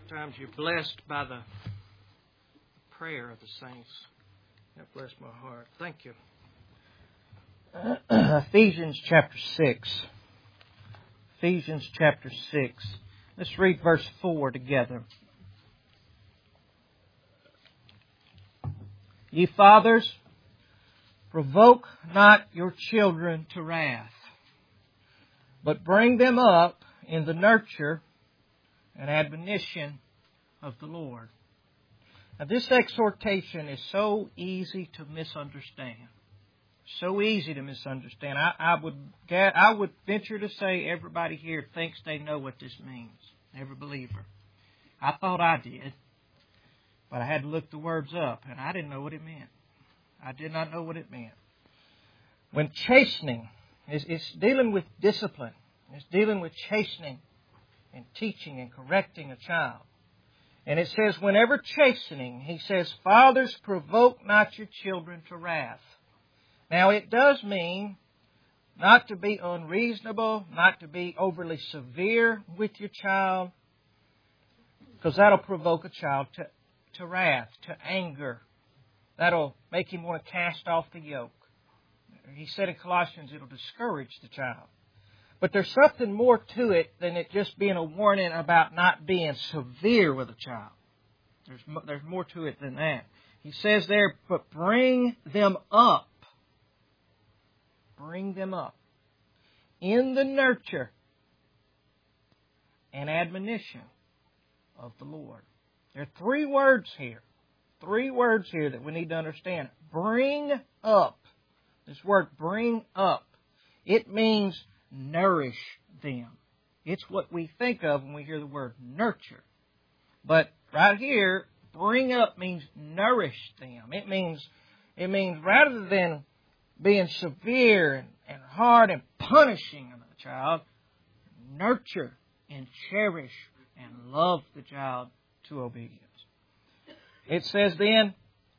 Sometimes you're blessed by the prayer of the saints. That blessed my heart. Thank you. Ephesians chapter 6. Ephesians chapter 6. Let's read verse 4 together. Ye fathers, provoke not your children to wrath, but bring them up in the nurture and admonition of the Lord. Now this exhortation is so easy to misunderstand. So easy to misunderstand. I would venture to say everybody here thinks they know what this means. Every believer. I thought I did. But I had to look the words up, and I didn't know what it meant. I did not know what it meant. When chastening, it's dealing with discipline. It's dealing with chastening and teaching and correcting a child. And it says, whenever chastening, he says, fathers, provoke not your children to wrath. Now, it does mean not to be unreasonable, not to be overly severe with your child, because that'll provoke a child to wrath, to anger. That'll make him want to cast off the yoke. He said in Colossians, it'll discourage the child. But there's something more to it than it just being a warning about not being severe with a child. There's more to it than that. He says there, but bring them up. Bring them up in the nurture and admonition of the Lord. There are three words here. Three words here that we need to understand. Bring up. This word bring up. It means nourish them. It's what we think of when we hear the word nurture. But right here, bring up means nourish them. It means rather than being severe and hard and punishing a child, nurture and cherish and love the child to obedience. It says then,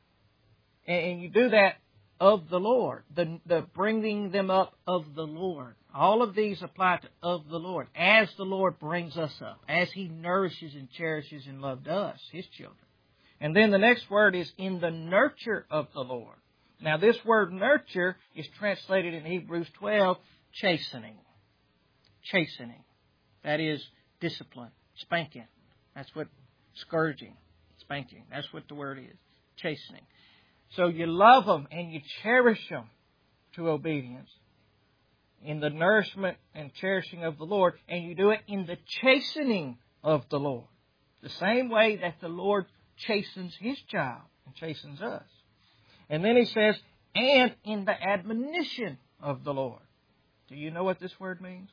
and you do that of the Lord, the bringing them up of the Lord. All of these apply to of the Lord, as the Lord brings us up, as He nourishes and cherishes and loved us, His children. And then the next word is in the nurture of the Lord. Now this word nurture is translated in Hebrews 12, chastening. Chastening. That is discipline, spanking. That's what scourging, spanking. That's what the word is, chastening. So you love them and you cherish them to obedience in the nourishment and cherishing of the Lord, and you do it in the chastening of the Lord. The same way that the Lord chastens His child and chastens us. And then He says, and in the admonition of the Lord. Do you know what this word means?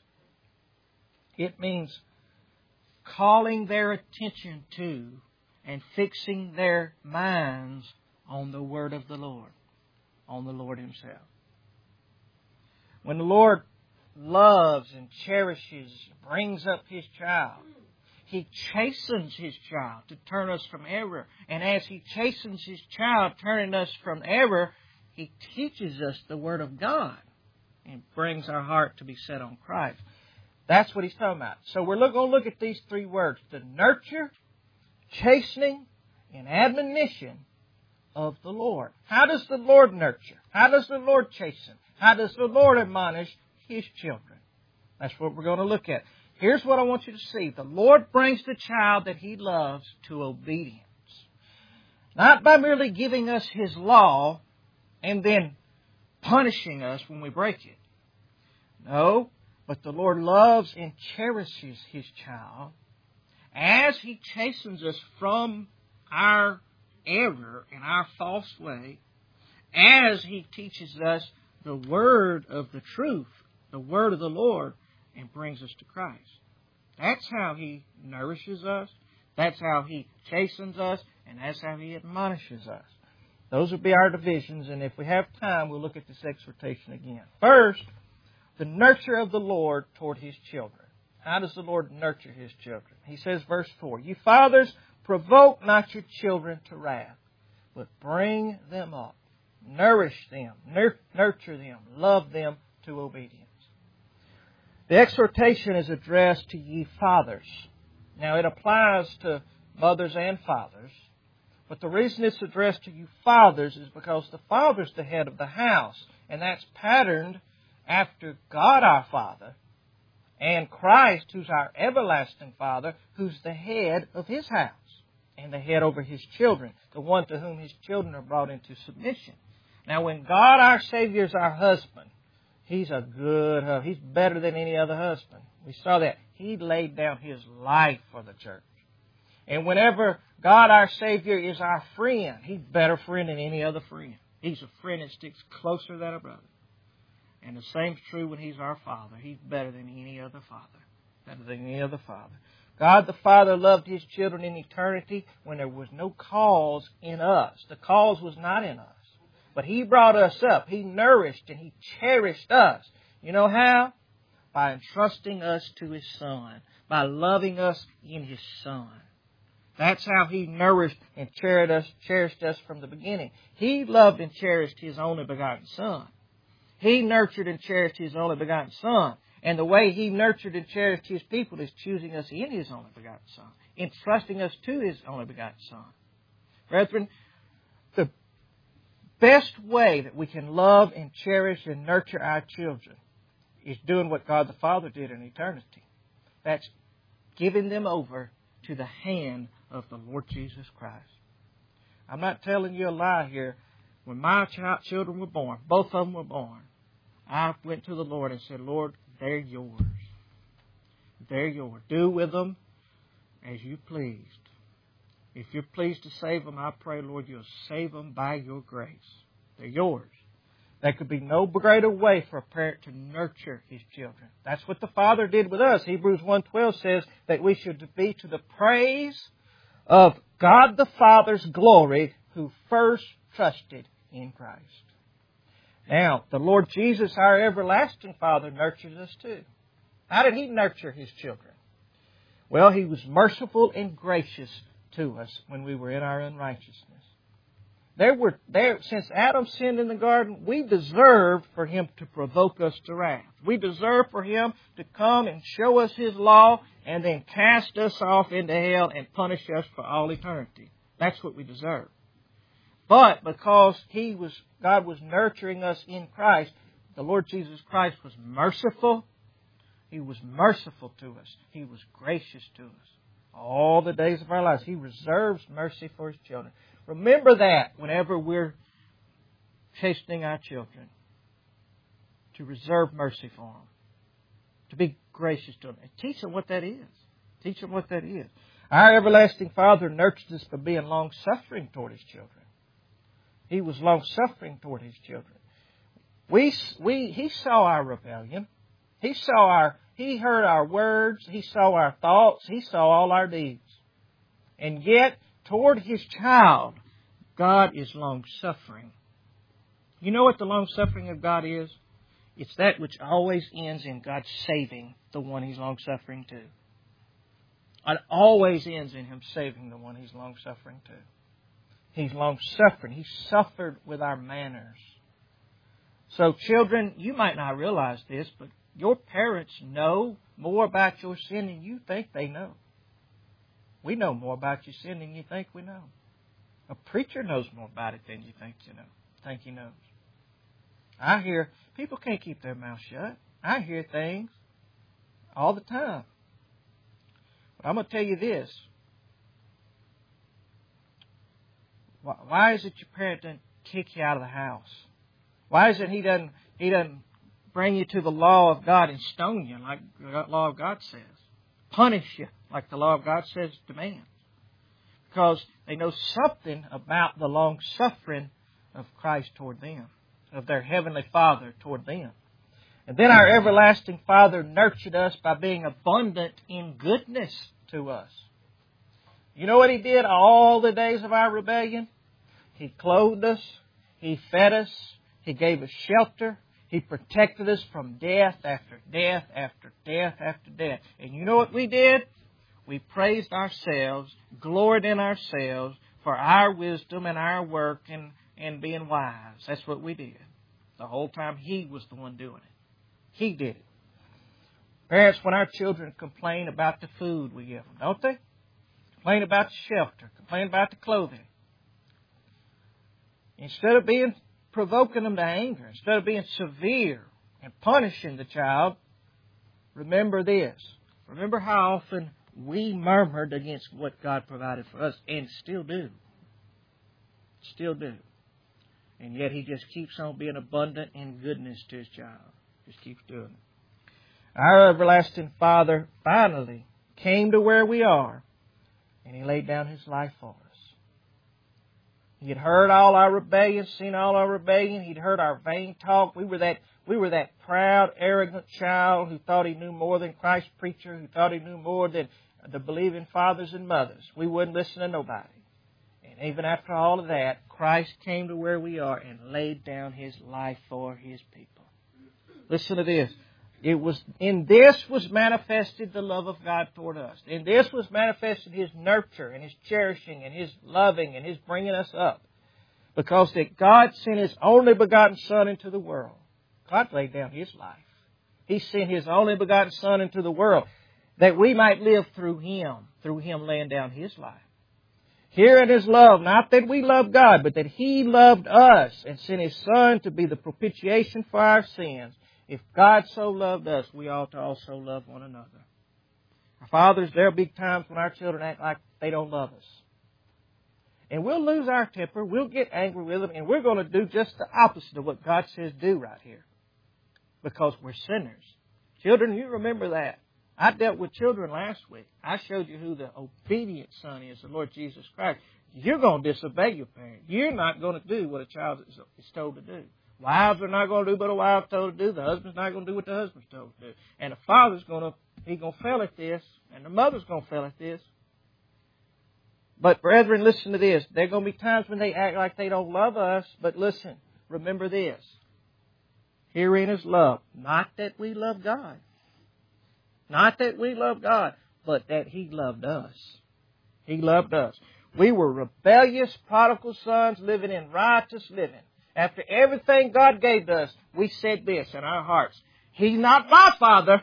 It means calling their attention to and fixing their minds on the word of the Lord, on the Lord Himself. When the Lord loves and cherishes, brings up His child, He chastens His child to turn us from error. And as He chastens His child, turning us from error, He teaches us the Word of God and brings our heart to be set on Christ. That's what He's talking about. So we're going to look at these three words. The nurture, chastening, and admonition of the Lord. How does the Lord nurture? How does the Lord chasten? How does the Lord admonish His children? That's what we're going to look at. Here's what I want you to see. The Lord brings the child that He loves to obedience. Not by merely giving us His law and then punishing us when we break it. No, but the Lord loves and cherishes His child as He chastens us from our error and our false way, as He teaches us the word of the truth, the word of the Lord, and brings us to Christ. That's how He nourishes us. That's how He chastens us. And that's how He admonishes us. Those will be our divisions. And if we have time, we'll look at this exhortation again. First, the nurture of the Lord toward His children. How does the Lord nurture His children? He says, verse 4, you fathers, provoke not your children to wrath, but bring them up. Nourish them, nurture them, love them to obedience. The exhortation is addressed to ye fathers. Now it applies to mothers and fathers. But the reason it's addressed to you fathers is because the father's the head of the house. And that's patterned after God our Father and Christ, who's our everlasting Father, who's the head of His house and the head over His children, the one to whom His children are brought into submission. Now, when God our Savior is our husband, He's a good husband. He's better than any other husband. We saw that. He laid down His life for the church. And whenever God our Savior is our friend, He's a better friend than any other friend. He's a friend that sticks closer than a brother. And the same's true when He's our Father. He's better than any other father. Better than any other father. God the Father loved His children in eternity when there was no cause in us. The cause was not in us. But He brought us up. He nourished and He cherished us. You know how? By entrusting us to His Son. By loving us in His Son. That's how He nourished and cherished us from the beginning. He loved and cherished His only begotten Son. He nurtured and cherished His only begotten Son. And the way He nurtured and cherished His people is choosing us in His only begotten Son. Entrusting us to His only begotten Son. Brethren, the best way that we can love and cherish and nurture our children is doing what God the Father did in eternity. That's giving them over to the hand of the Lord Jesus Christ. I'm not telling you a lie here. When my children were born, both of them were born, I went to the Lord and said, Lord, they're yours. They're yours. Do with them as you pleased. If you're pleased to save them, I pray, Lord, you'll save them by your grace. They're yours. There could be no greater way for a parent to nurture his children. That's what the Father did with us. Hebrews 1:12 says that we should be to the praise of God the Father's glory who first trusted in Christ. Now, the Lord Jesus, our everlasting Father, nurtures us too. How did He nurture His children? Well, He was merciful and gracious to us when we were in our unrighteousness. Since Adam sinned in the garden, we deserved for Him to provoke us to wrath. We deserved for Him to come and show us His law and then cast us off into hell and punish us for all eternity. That's what we deserve. But because God was nurturing us in Christ, the Lord Jesus Christ was merciful. He was merciful to us. He was gracious to us. All the days of our lives, He reserves mercy for His children. Remember that whenever we're chastening our children. To reserve mercy for them. To be gracious to them. And teach them what that is. Teach them what that is. Our everlasting Father nurtures us by being long-suffering toward His children. He was long-suffering toward His children. He saw our rebellion. He heard our words. He saw our thoughts. He saw all our deeds. And yet, toward His child, God is long-suffering. You know what the long-suffering of God is? It's that which always ends in God saving the one He's long-suffering to. It always ends in Him saving the one He's long-suffering to. He's long-suffering. He suffered with our manners. So children, you might not realize this, but your parents know more about your sin than you think they know. We know more about your sin than you think we know. A preacher knows more about it than you think he knows. I hear people can't keep their mouth shut. I hear things all the time. But I'm going to tell you this. Why is it your parent doesn't kick you out of the house? Why is it he doesn't bring you to the law of God and stone you like the law of God says? Punish you like the law of God says demands. Because they know something about the long-suffering of Christ toward them, of their Heavenly Father toward them. And then our everlasting Father nurtured us by being abundant in goodness to us. You know what He did all the days of our rebellion? He clothed us. He fed us. He gave us shelter. He protected us from death after death after death after death. And you know what we did? We praised ourselves, gloried in ourselves for our wisdom and our work and being wise. That's what we did. The whole time He was the one doing it. He did it. Parents, when our children complain about the food we give them, don't they? complain about the shelter, complain about the clothing. Instead of provoking them to anger, instead of being severe and punishing the child, remember this. Remember how often we murmured against what God provided for us, and still do. Still do. And yet He just keeps on being abundant in goodness to His child. Just keeps doing it. Our everlasting Father finally came to where we are, and He laid down His life for us. He had heard all our rebellion, seen all our rebellion. He'd heard our vain talk. We were that proud, arrogant child who thought he knew more than Christ's preacher, who thought he knew more than the believing fathers and mothers. We wouldn't listen to nobody. And even after all of that, Christ came to where we are and laid down His life for His people. Listen to this. In this was manifested the love of God toward us. In this was manifested His nurture and His cherishing and His loving and His bringing us up. Because that God sent His only begotten Son into the world. God laid down His life. He sent His only begotten Son into the world that we might live through Him laying down His life. Here in His love, not that we love God, but that He loved us and sent His Son to be the propitiation for our sins. If God so loved us, we ought to also love one another. Our fathers, there will be times when our children act like they don't love us. And we'll lose our temper, we'll get angry with them, and we're going to do just the opposite of what God says do right here. Because we're sinners. Children, you remember that. I dealt with children last week. I showed you who the obedient son is, the Lord Jesus Christ. You're going to disobey your parent. You're not going to do what a child is told to do. Wives are not going to do what a wife's told to do. The husband's not going to do what the husband's told to do. And the father's going to fail at this. And the mother's going to fail at this. But brethren, listen to this. There are going to be times when they act like they don't love us. But listen, remember this. Herein is love. Not that we love God. Not that we love God, but that He loved us. He loved us. We were rebellious, prodigal sons living in riotous living. After everything God gave us, we said this in our hearts. He's not my Father.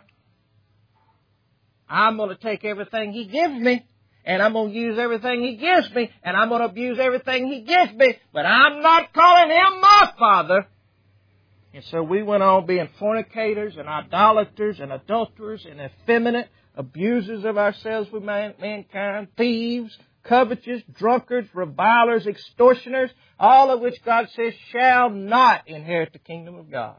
I'm going to take everything He gives me, and I'm going to use everything He gives me, and I'm going to abuse everything He gives me, but I'm not calling Him my Father. And so we went on being fornicators and idolaters and adulterers and effeminate, abusers of ourselves with mankind, thieves, covetous, drunkards, revilers, extortioners, all of which God says shall not inherit the kingdom of God.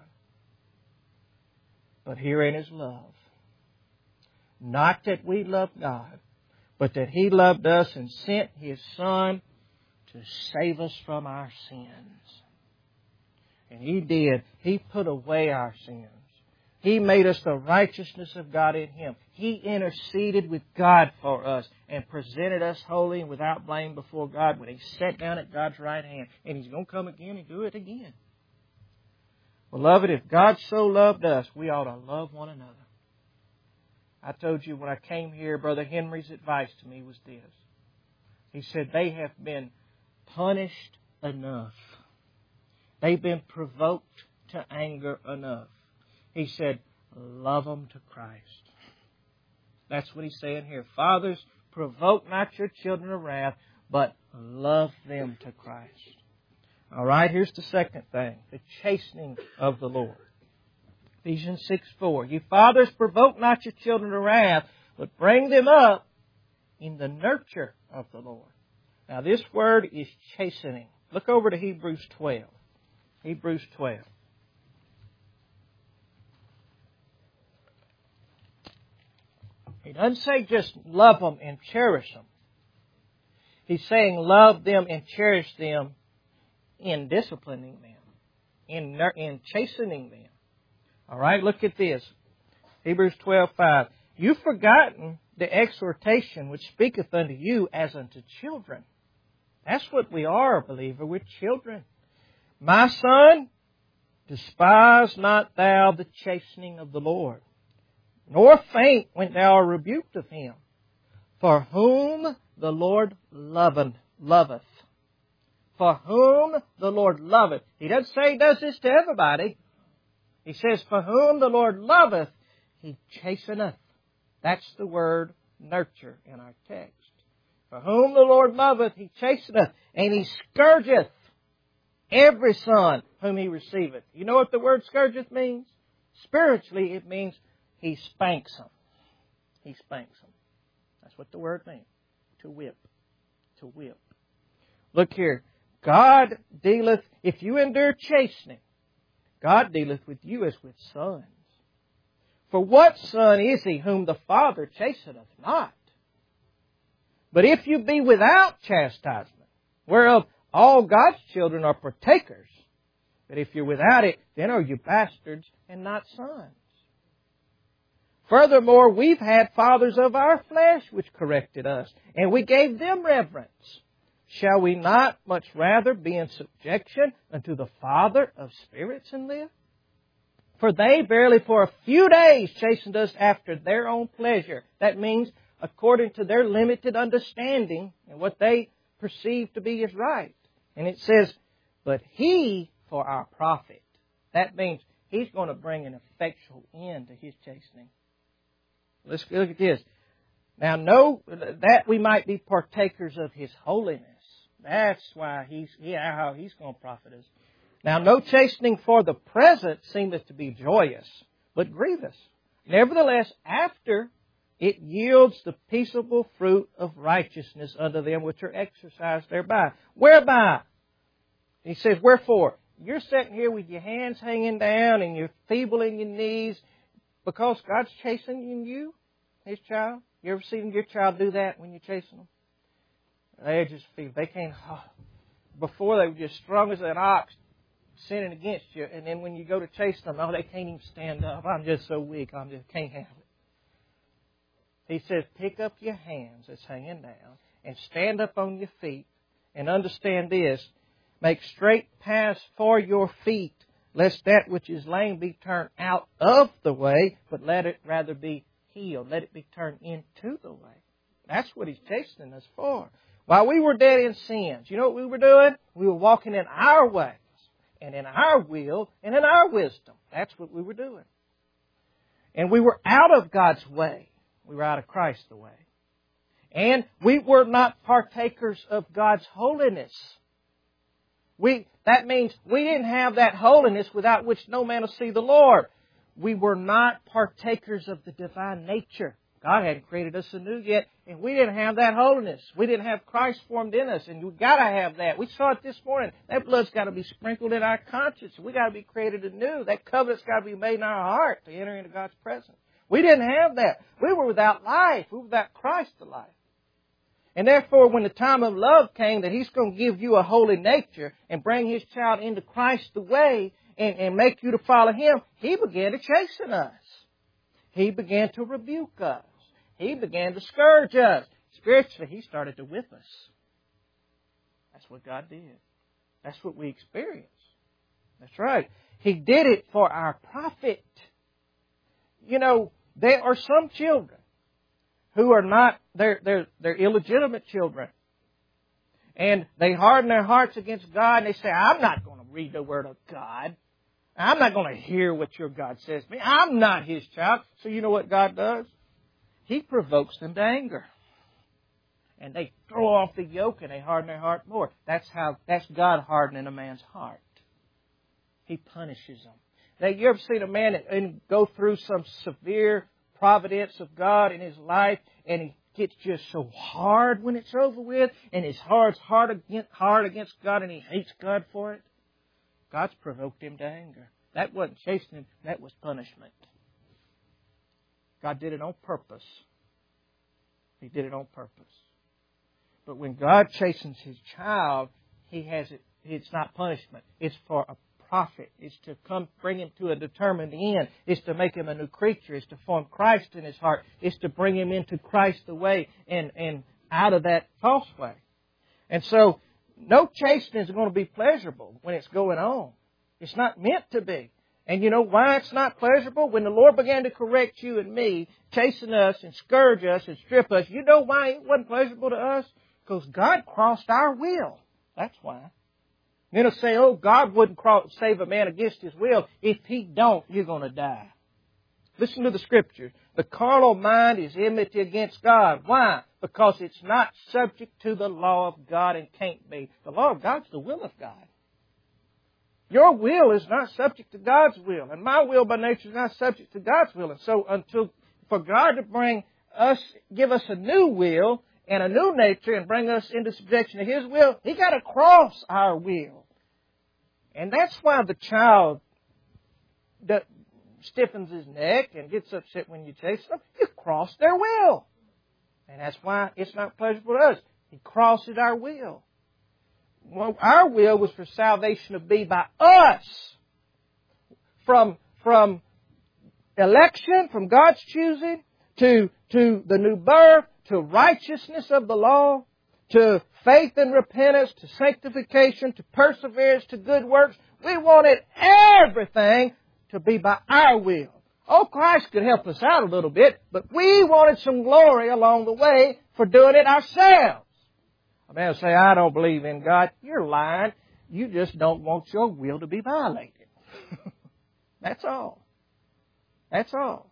But herein is love. Not that we love God, but that He loved us and sent His Son to save us from our sins. And He did. He put away our sins. He made us the righteousness of God in Him. He interceded with God for us and presented us holy and without blame before God when He sat down at God's right hand. And He's going to come again and do it again. Beloved, if God so loved us, we ought to love one another. I told you when I came here, Brother Henry's advice to me was this. He said, they have been punished enough. They've been provoked to anger enough. He said, love them to Christ. That's what He's saying here. Fathers, provoke not your children to wrath, but love them to Christ. All right, here's the second thing, the chastening of the Lord. Ephesians 6:4. You fathers, provoke not your children to wrath, but bring them up in the nurture of the Lord. Now, this word is chastening. Look over to Hebrews 12. Hebrews 12. He doesn't say just love them and cherish them. He's saying love them and cherish them in disciplining them, in chastening them. All right, look at this. Hebrews 12:5. You've forgotten the exhortation which speaketh unto you as unto children. That's what we are, believer. We're children. My son, despise not thou the chastening of the Lord, nor faint when thou art rebuked of Him. For whom the Lord loveth. For whom the Lord loveth. He doesn't say He does this to everybody. He says, for whom the Lord loveth, He chasteneth. That's the word nurture in our text. For whom the Lord loveth, He chasteneth, and He scourgeth every son whom He receiveth. You know what the word scourgeth means? Spiritually, it means He spanks them. He spanks them. That's what the word means. To whip. To whip. Look here. God dealeth, if you endure chastening, God dealeth with you as with sons. For what son is he whom the Father chasteneth not? But if you be without chastisement, whereof all God's children are partakers, but if you're without it, then are you bastards and not sons. Furthermore, we've had fathers of our flesh which corrected us, and we gave them reverence. Shall we not much rather be in subjection unto the Father of spirits and live? For they verily for a few days chastened us after their own pleasure. That means according to their limited understanding and what they perceive to be is right. And it says, but He for our profit. That means He's going to bring an effectual end to His chastening. Let's look at this. Now know that we might be partakers of His holiness. That's why how He's going to profit us. Now no chastening for the present seemeth to be joyous, but grievous. Nevertheless, after it yields the peaceable fruit of righteousness unto them which are exercised thereby. Whereby? He says, wherefore? You're sitting here with your hands hanging down and you're feeble in your knees because God's chastening you, His child. You ever seen your child do that when you're chasing them? They just feel, they can't, before they were just strong as an ox sinning against you. And then when you go to chase them, they can't even stand up. I'm just so weak. I just can't handle it. He says, pick up your hands that's hanging down and stand up on your feet and understand this. Make straight paths for your feet, lest that which is lame be turned out of the way, but let it rather be healed. Let it be turned into the way. That's what He's chastening us for. While we were dead in sins, you know what we were doing? We were walking in our ways and in our will and in our wisdom. That's what we were doing. And we were out of God's way. We were out of Christ's way. And we were not partakers of God's holiness. That means we didn't have that holiness without which no man will see the Lord. We were not partakers of the divine nature. God hadn't created us anew yet, and we didn't have that holiness. We didn't have Christ formed in us, and we've got to have that. We saw it this morning. That blood's got to be sprinkled in our conscience. We've got to be created anew. That covenant's got to be made in our heart to enter into God's presence. We didn't have that. We were without life. We were without Christ the life. And therefore, when the time of love came that He's going to give you a holy nature and bring His child into Christ the way and make you to follow Him, He began to chasten us. He began to rebuke us. He began to scourge us. Spiritually, He started to whip us. That's what God did. That's what we experienced. That's right. He did it for our profit. You know, there are some children who are not, they're illegitimate children. And they harden their hearts against God and they say, I'm not going to read the Word of God. I'm not going to hear what your God says to me. I'm not His child. So you know what God does? He provokes them to anger. And they throw off the yoke and they harden their heart more. That's God hardening a man's heart. He punishes them. Now, you ever seen a man and go through some severe providence of God in his life and he gets just so hard when it's over with and his heart's hard against God and he hates God for it? God's provoked him to anger. That wasn't chastening, that was punishment. God did it on purpose. He did it on purpose. But when God chastens His child, it's not punishment. It's for a profit. It's to bring him to a determined end. It's to make him a new creature. It's to form Christ in his heart. It's to bring him into Christ the way and out of that false way. And so, no chastening is going to be pleasurable when it's going on. It's not meant to be. And you know why it's not pleasurable? When the Lord began to correct you and me, chasten us and scourge us and strip us, you know why it wasn't pleasurable to us? Because God crossed our will. That's why. Then it'll say, oh, God wouldn't save a man against his will. If He don't, you're going to die. Listen to the Scripture. The carnal mind is enmity against God. Why? because it's not subject to the law of God and can't be. The law of God's the will of God. Your will is not subject to God's will, and my will by nature is not subject to God's will. And so for God to give us a new will and a new nature and bring us into subjection to His will, He got to cross our will. And that's why the child that stiffens his neck and gets upset when you chase them. You cross their will. And that's why it's not pleasurable to us. He crosses our will. Well, our will was for salvation to be by us. From election, from God's choosing, to the new birth, to righteousness of the law, to faith and repentance, to sanctification, to perseverance, to good works. We wanted everything to be by our will. Oh, Christ could help us out a little bit, but we wanted some glory along the way for doing it ourselves. A man will say, I don't believe in God. You're lying. You just don't want your will to be violated. That's all. That's all.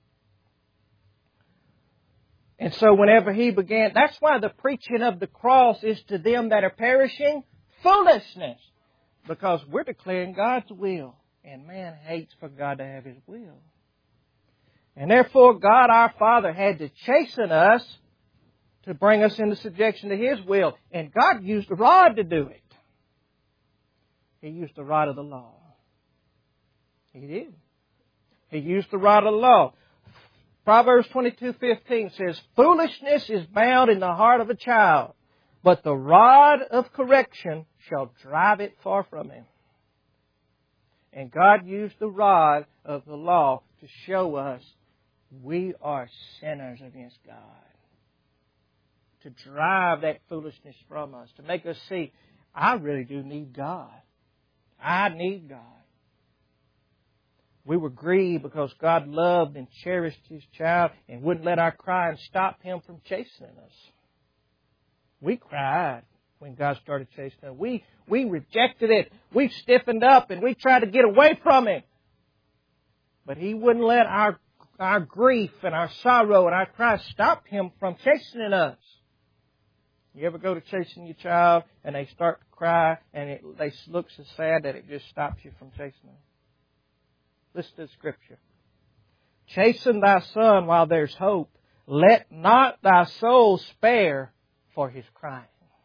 And so whenever He began, that's why the preaching of the cross is to them that are perishing foolishness. Because we're declaring God's will. And man hates for God to have His will. And therefore God our Father had to chasten us to bring us into subjection to His will. And God used a rod to do it. He used the rod of the law. He did. He used the rod of the law. Proverbs 22:15 says, foolishness is bound in the heart of a child, but the rod of correction shall drive it far from him. And God used the rod of the law to show us we are sinners against God. To drive that foolishness from us. To make us see, I really do need God. I need God. We were grieved because God loved and cherished His child and wouldn't let our crying stop Him from chastening us. We cried when God started chastening us. We rejected it. We stiffened up and we tried to get away from Him. But He wouldn't let our grief and our sorrow and our cry stop Him from chastening us. You ever go to chasing your child and they start to cry and they look so sad that it just stops you from chasing them? Listen to the Scripture. Chasten thy son while there's hope. Let not thy soul spare for his crying.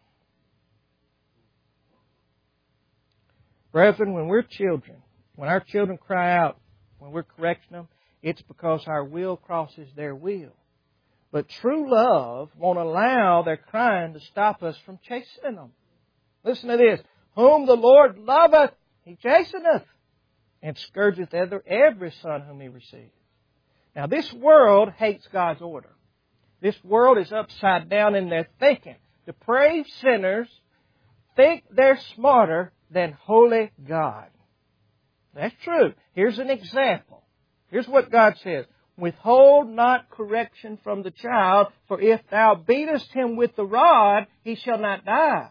Brethren, when we're children, when our children cry out, when we're correcting them, it's because our will crosses their will. But true love won't allow their crying to stop us from chastening them. Listen to this. Whom the Lord loveth, He chasteneth, and scourgeth every son whom He receives. Now this world hates God's order. This world is upside down in their thinking. Depraved sinners think they're smarter than holy God. That's true. Here's an example. Here's what God says. Withhold not correction from the child, for if thou beatest him with the rod, he shall not die.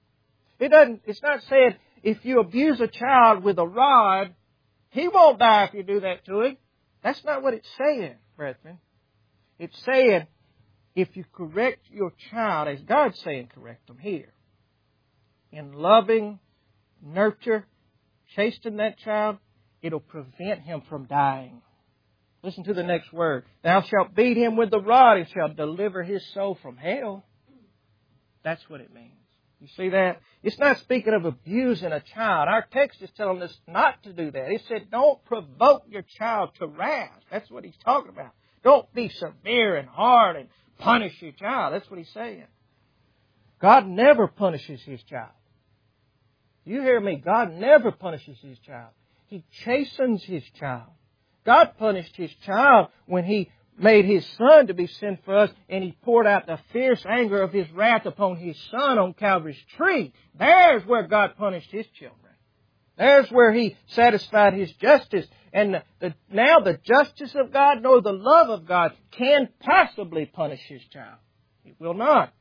It's not saying if you abuse a child with a rod, he won't die if you do that to him. That's not what it's saying, brethren. It's saying if you correct your child, as God's saying correct them here, in loving nurture, chasten that child, it'll prevent him from dying. Listen to the next word. Thou shalt beat him with the rod and shalt deliver his soul from hell. That's what it means. You see that? It's not speaking of abusing a child. Our text is telling us not to do that. It said don't provoke your child to wrath. That's what He's talking about. Don't be severe and hard and punish your child. That's what He's saying. God never punishes His child. You hear me? God never punishes His child. He chastens His child. God punished His child when He made His Son to be sin for us, and He poured out the fierce anger of His wrath upon His Son on Calvary's tree. There's where God punished His children. There's where He satisfied His justice. And now the justice of God nor the love of God can possibly punish His child. It will not.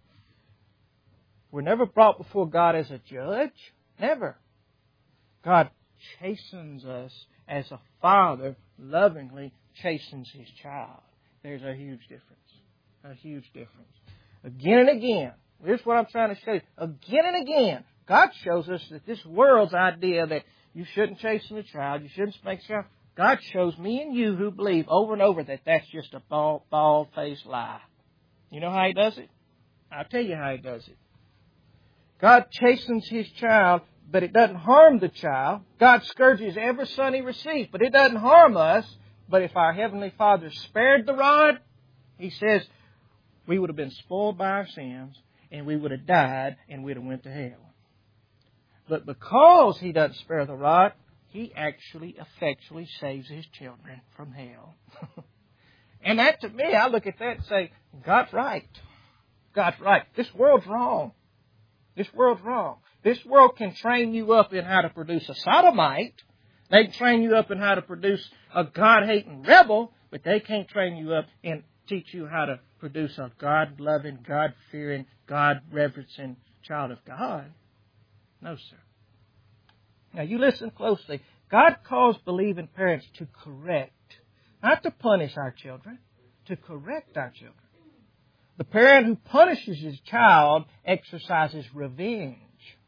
We're never brought before God as a judge. Never. God chastens us as a father lovingly chastens his child. There's a huge difference. A huge difference. Again and again. Here's what I'm trying to show you. Again and again, God shows us that this world's idea that you shouldn't chasten a child, you shouldn't spank a child, God shows me and you who believe over and over that that's just a bald-faced lie. You know how He does it? I'll tell you how He does it. God chastens His child, but it doesn't harm the child. God scourges every son He receives, but it doesn't harm us. But if our Heavenly Father spared the rod, He says we would have been spoiled by our sins, and we would have died, and we'd have went to hell. But because He doesn't spare the rod, He actually effectually saves His children from hell. And that, to me, I look at that and say, God's right. God's right. This world's wrong. This world's wrong. This world can train you up in how to produce a sodomite. They can train you up in how to produce a God-hating rebel, but they can't train you up and teach you how to produce a God-loving, God-fearing, God-reverencing child of God. No, sir. Now, you listen closely. God calls believing parents to correct, not to punish our children, to correct our children. The parent who punishes his child exercises revenge.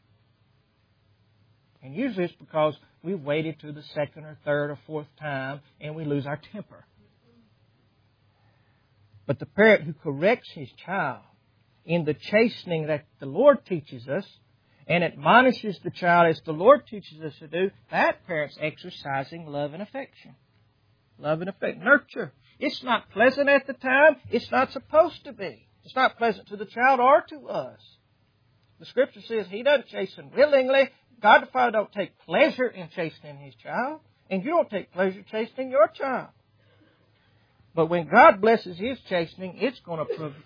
And usually it's because we waited to the second or third or fourth time and we lose our temper. But the parent who corrects his child in the chastening that the Lord teaches us and admonishes the child as the Lord teaches us to do, that parent's exercising love and affection. Love and affection. Nurture. It's not pleasant at the time. It's not supposed to be. It's not pleasant to the child or to us. The Scripture says He doesn't chasten willingly. God the Father don't take pleasure in chastening His child. And you don't take pleasure chastening your child. But when God blesses His chastening, it's going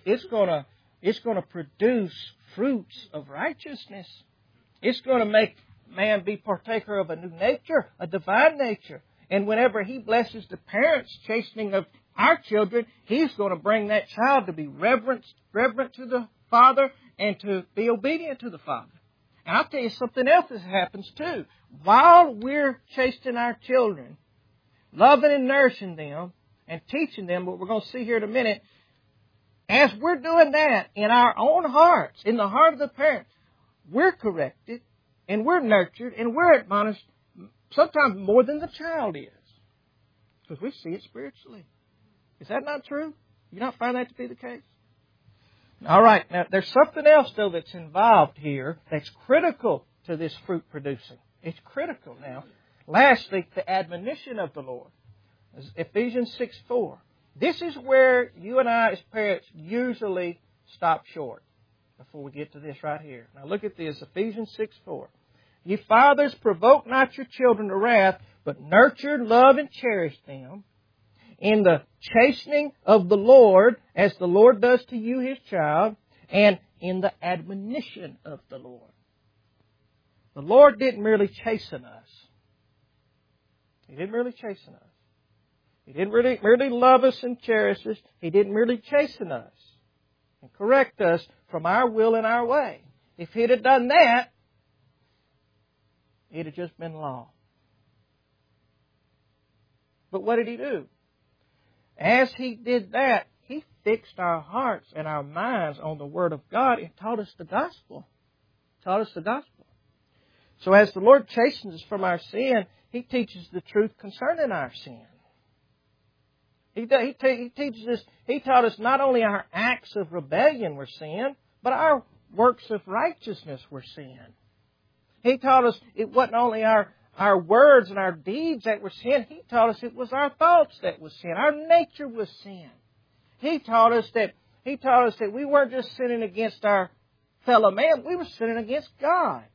to produce fruits of righteousness. It's going to make man be partaker of a new nature, a divine nature. And whenever He blesses the parents' chastening of our children, He's going to bring that child to be reverent to the Father and to be obedient to the Father. And I'll tell you something else that happens too. While we're chastening our children, loving and nourishing them, and teaching them what we're going to see here in a minute, as we're doing that in our own hearts, in the heart of the parent, we're corrected and we're nurtured and we're admonished sometimes more than the child is. Because we see it spiritually. Is that not true? You don't find that to be the case? All right. Now, there's something else, though, that's involved here that's critical to this fruit producing. It's critical now. Lastly, the admonition of the Lord. Ephesians 6:4. This is where you and I as parents usually stop short before we get to this right here. Now look at this, Ephesians 6:4. Ye fathers, provoke not your children to wrath, but nurture, love, and cherish them in the chastening of the Lord, as the Lord does to you, His child, and in the admonition of the Lord. The Lord didn't merely chasten us. He didn't merely chasten us. He didn't merely love us and cherish us. He didn't merely chasten us and correct us from our will and our way. If He'd have done that, it'd have just been law. But what did He do? As He did that, He fixed our hearts and our minds on the Word of God and taught us the gospel. Taught us the gospel. So as the Lord chastens us from our sin, He teaches the truth concerning our sin. He teaches us, He taught us not only our acts of rebellion were sin, but our works of righteousness were sin. He taught us it wasn't only our words and our deeds that were sin. He taught us it was our thoughts that was sin. Our nature was sin. He taught us that we weren't just sinning against our fellow man, we were sinning against God.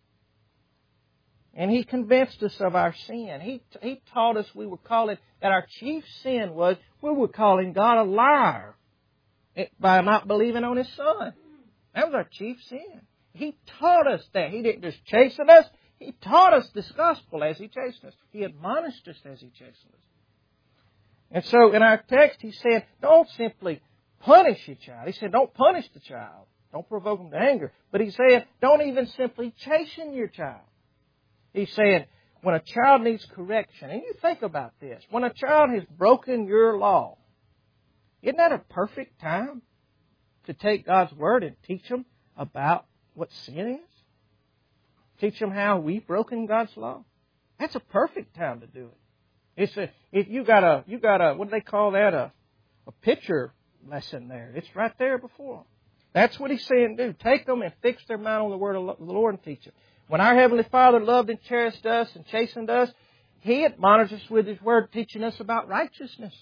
And He convinced us of our sin. He taught us that our chief sin was we were calling God a liar by not believing on His Son. That was our chief sin. He taught us that. He didn't just chasten us. He taught us this gospel as He chastened us. He admonished us as He chastened us. And so in our text, He said, don't simply punish your child. He said, don't punish the child. Don't provoke them to anger. But He said, don't even simply chasten your child. He's saying, when a child needs correction, and you think about this, when a child has broken your law, isn't that a perfect time to take God's Word and teach them about what sin is? Teach them how we've broken God's law? That's a perfect time to do it. If you got a what do they call that? A picture lesson there. It's right there before them. That's what He's saying do. Take them and fix their mind on the Word of the Lord and teach them. When our Heavenly Father loved and cherished us and chastened us, He admonished us with His Word, teaching us about righteousness.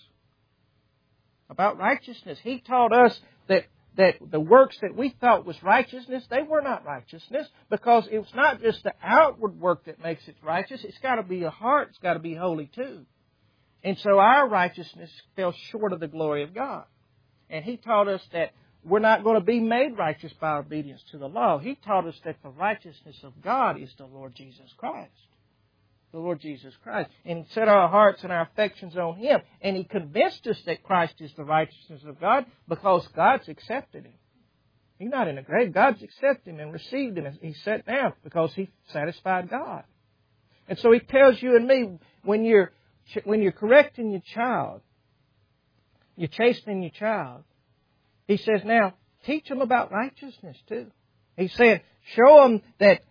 About righteousness. He taught us that the works that we thought was righteousness, they were not righteousness, because it's not just the outward work that makes it righteous. It's got to be a heart. It's got to be holy too. And so our righteousness fell short of the glory of God. And He taught us that we're not going to be made righteous by obedience to the law. He taught us that the righteousness of God is the Lord Jesus Christ. The Lord Jesus Christ. And He set our hearts and our affections on Him. And He convinced us that Christ is the righteousness of God because God's accepted Him. He's not in the grave. God's accepted Him and received Him. He sat down because He satisfied God. And so He tells you and me, when you're correcting your child, you're chastening your child, He says, now, teach them about righteousness too. He said, show them that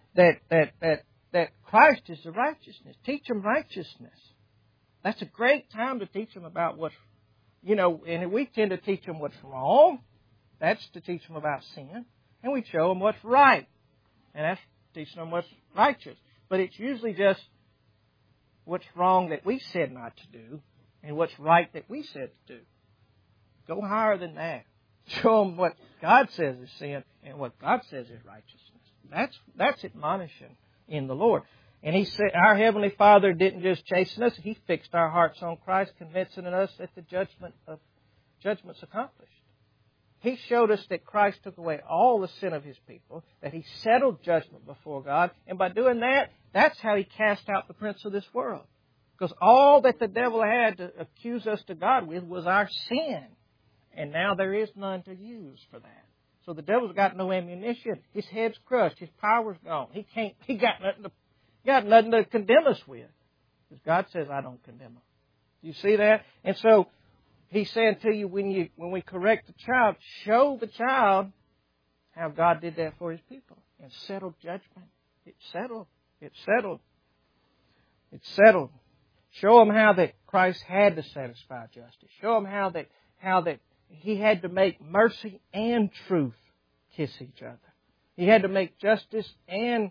Christ is the righteousness. Teach them righteousness. That's a great time to teach them about what's, and we tend to teach them what's wrong. That's to teach them about sin. And we show them what's right. And that's teaching them what's righteous. But it's usually just what's wrong that we said not to do and what's right that we said to do. Go higher than that. Show them what God says is sin and what God says is righteousness. That's admonishing in the Lord. And He said, our Heavenly Father didn't just chasten us. He fixed our hearts on Christ, convincing us that the judgment's accomplished. He showed us that Christ took away all the sin of His people, that He settled judgment before God. And by doing that, that's how He cast out the prince of this world. Because all that the devil had to accuse us to God with was our sin. And now there is none to use for that. So the devil's got no ammunition. His head's crushed. His power's gone. He got nothing to condemn us with. Because God says, I don't condemn them. Do you see that? And so He's saying to you, when we correct the child, show the child how God did that for His people and settled judgment. It's settled. It's settled. It's settled. Show them how that Christ had to satisfy justice. Show them how that He had to make mercy and truth kiss each other. He had to make justice and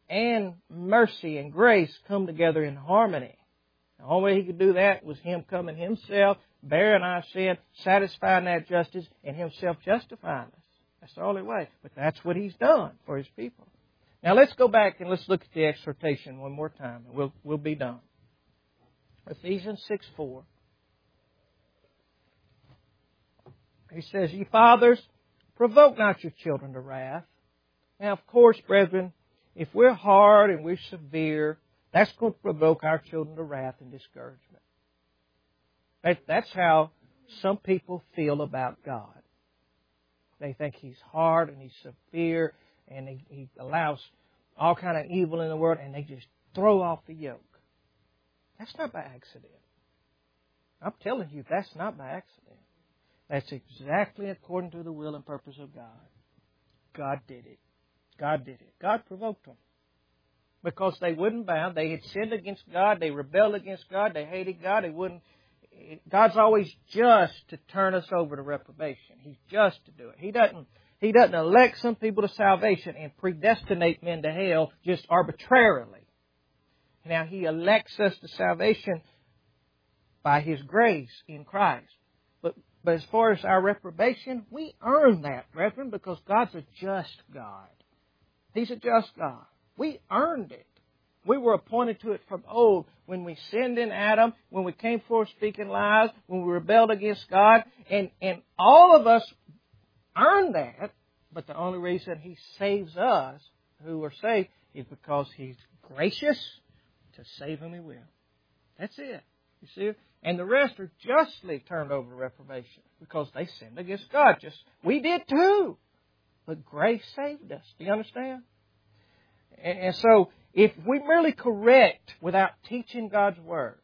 mercy and grace come together in harmony. The only way He could do that was Him coming Himself, bearing our sin, satisfying that justice, and Himself justifying us. That's the only way. But that's what He's done for His people. Now let's go back and let's look at the exhortation one more time, and we'll be done. Ephesians 6:4. He says, ye fathers, provoke not your children to wrath. Now, of course, brethren, if we're hard and we're severe, that's going to provoke our children to wrath and discouragement. That's how some people feel about God. They think He's hard and He's severe and He allows all kind of evil in the world, and they just throw off the yoke. That's not by accident. I'm telling you, that's not by accident. That's exactly according to the will and purpose of God. God did it. God did it. God provoked them. Because they wouldn't bow. They had sinned against God. They rebelled against God. They hated God. God's always just to turn us over to reprobation. He's just to do it. He doesn't elect some people to salvation and predestinate men to hell just arbitrarily. Now, He elects us to salvation by His grace in Christ. But as far as our reprobation, we earn that, brethren, because God's a just God. He's a just God. We earned it. We were appointed to it from old when we sinned in Adam, when we came forth speaking lies, when we rebelled against God. And all of us earned that. But the only reason He saves us, who are saved, is because He's gracious to save whom He will. That's it. You see? And the rest are justly turned over to reprobation because they sinned against God. We did too. But grace saved us. Do you understand? And so, if we merely correct without teaching God's Word,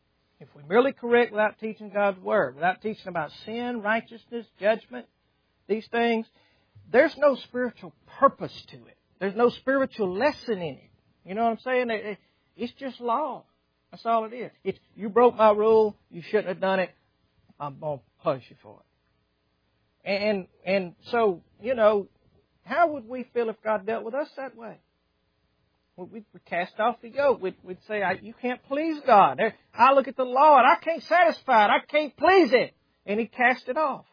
without teaching about sin, righteousness, judgment, these things, there's no spiritual purpose to it. There's no spiritual lesson in it. You know what I'm saying? It's just law. That's all it is. It's, you broke my rule. You shouldn't have done it. I'm going to punish you for it. And so, you know, how would we feel if God dealt with us that way? We'd cast off the yoke. We'd say, you can't please God. I look at the law and I can't satisfy it. I can't please it. And He cast it off.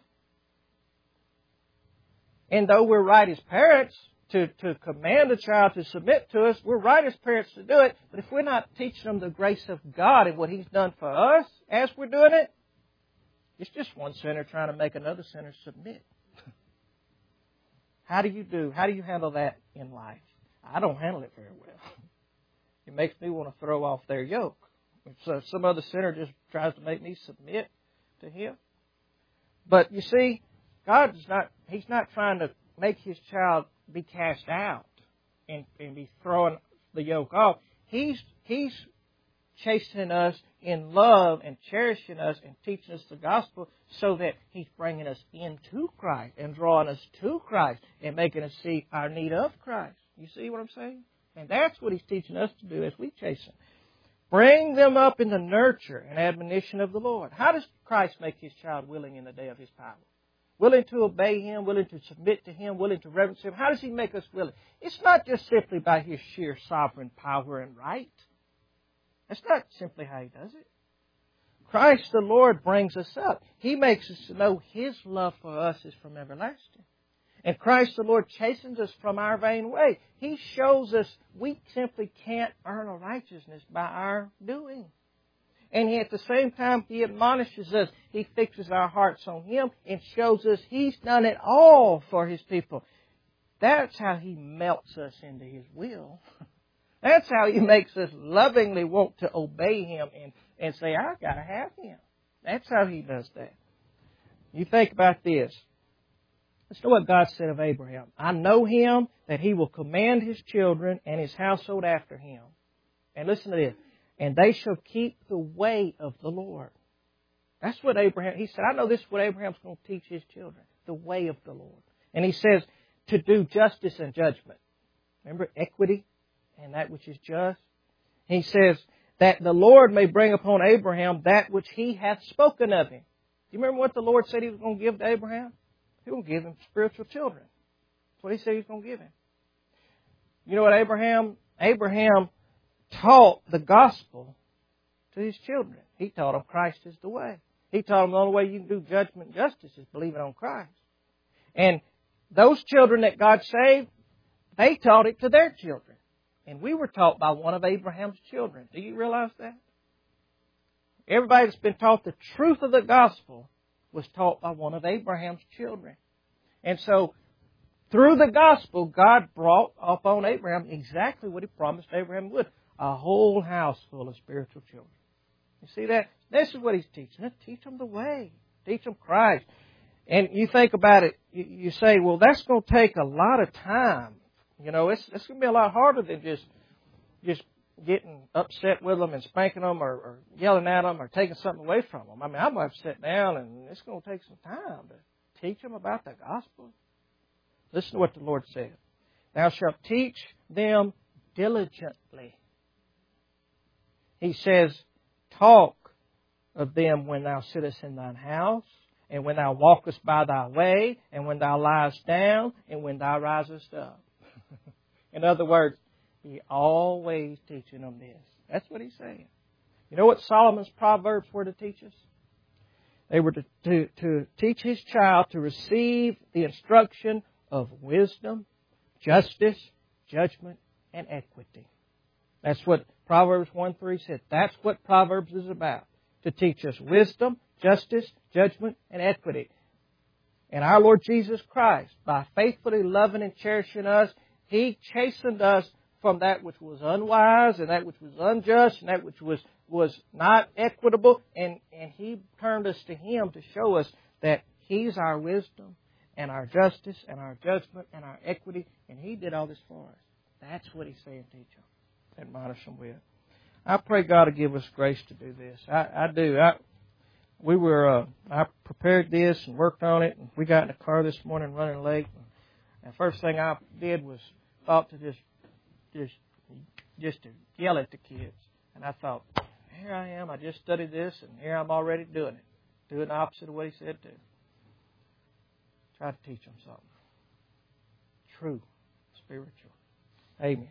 And though we're right as parents to command a child to submit to us, we're right as parents to do it. But if we're not teaching them the grace of God and what He's done for us as we're doing it, it's just one sinner trying to make another sinner submit. How do you handle that in life? I don't handle it very well. It makes me want to throw off their yoke. So some other sinner just tries to make me submit to him. But you see, He's not trying to make His child be cast out and be throwing the yoke off. He's chastening us in love and cherishing us and teaching us the gospel so that He's bringing us into Christ and drawing us to Christ and making us see our need of Christ. You see what I'm saying? And that's what He's teaching us to do as we chasten. Bring them up in the nurture and admonition of the Lord. How does Christ make His child willing in the day of His power? Willing to obey Him, willing to submit to Him, willing to reverence Him. How does He make us willing? It's not just simply by His sheer sovereign power and right. That's not simply how He does it. Christ the Lord brings us up. He makes us to know His love for us is from everlasting. And Christ the Lord chastens us from our vain way. He shows us we simply can't earn a righteousness by our doing. And at the same time, He admonishes us. He fixes our hearts on Him and shows us He's done it all for His people. That's how He melts us into His will. That's how He makes us lovingly want to obey Him and say, I've got to have Him. That's how He does that. You think about this. Listen to what God said of Abraham. I know him, that he will command his children and his household after him. And listen to this. And they shall keep the way of the Lord. That's what Abraham, he said, I know this is what Abraham's going to teach his children. The way of the Lord. And he says to do justice and judgment. Remember, equity and that which is just. He says that the Lord may bring upon Abraham that which he hath spoken of him. Do you remember what the Lord said He was going to give to Abraham? He will give him spiritual children. That's what He said He was going to give him. You know what Abraham taught the gospel to his children. He taught them Christ is the way. He taught them the only way you can do judgment and justice is believing on Christ. And those children that God saved, they taught it to their children. And we were taught by one of Abraham's children. Do you realize that? Everybody that's been taught the truth of the gospel was taught by one of Abraham's children. And so, through the gospel, God brought upon Abraham exactly what He promised Abraham would. A whole house full of spiritual children. You see that? This is what He's teaching us. Teach them the way. Teach them Christ. And you think about it, you say, well, that's going to take a lot of time. You know, it's going to be a lot harder than just getting upset with them and spanking them or yelling at them or taking something away from them. I mean, I'm going to have to sit down and it's going to take some time to teach them about the gospel. Listen to what the Lord said. Thou shalt teach them diligently. He says, talk of them when thou sittest in thine house, and when thou walkest by thy way, and when thou liest down, and when thou risest up. In other words, He always teaching them this. That's what He's saying. You know what Solomon's Proverbs were to teach us? They were to teach his child to receive the instruction of wisdom, justice, judgment, and equity. That's what Proverbs 1:3 said. That's what Proverbs is about. To teach us wisdom, justice, judgment, and equity. And our Lord Jesus Christ, by faithfully loving and cherishing us, He chastened us from that which was unwise and that which was unjust and that which was not equitable. And He turned us to Him to show us that He's our wisdom and our justice and our judgment and our equity. And He did all this for us. That's what He's saying, teach them. Admonish them with. I pray God to give us grace to do this. I do. I prepared this and worked on it, and we got in the car this morning running late. And the first thing I did was thought to just to yell at the kids. And I thought, here I am, I just studied this, and here I'm already doing it. Doing the opposite of what he said to. Try to teach them something. True, spiritual. Amen.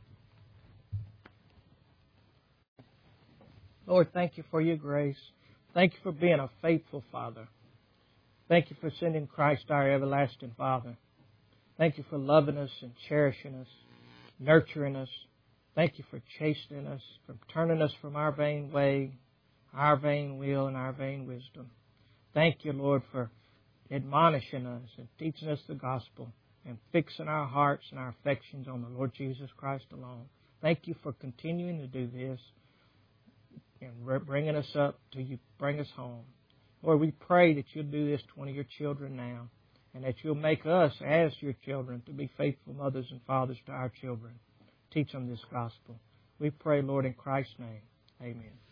Lord, thank you for your grace. Thank you for being a faithful Father. Thank you for sending Christ, our everlasting Father. Thank you for loving us and cherishing us, nurturing us. Thank you for chastening us, for turning us from our vain way, our vain will, and our vain wisdom. Thank you, Lord, for admonishing us and teaching us the gospel and fixing our hearts and our affections on the Lord Jesus Christ alone. Thank you for continuing to do this and bringing us up till you bring us home. Lord, we pray that you'll do this to one of your children now, and that you'll make us, as your children, to be faithful mothers and fathers to our children. Teach them this gospel. We pray, Lord, in Christ's name. Amen.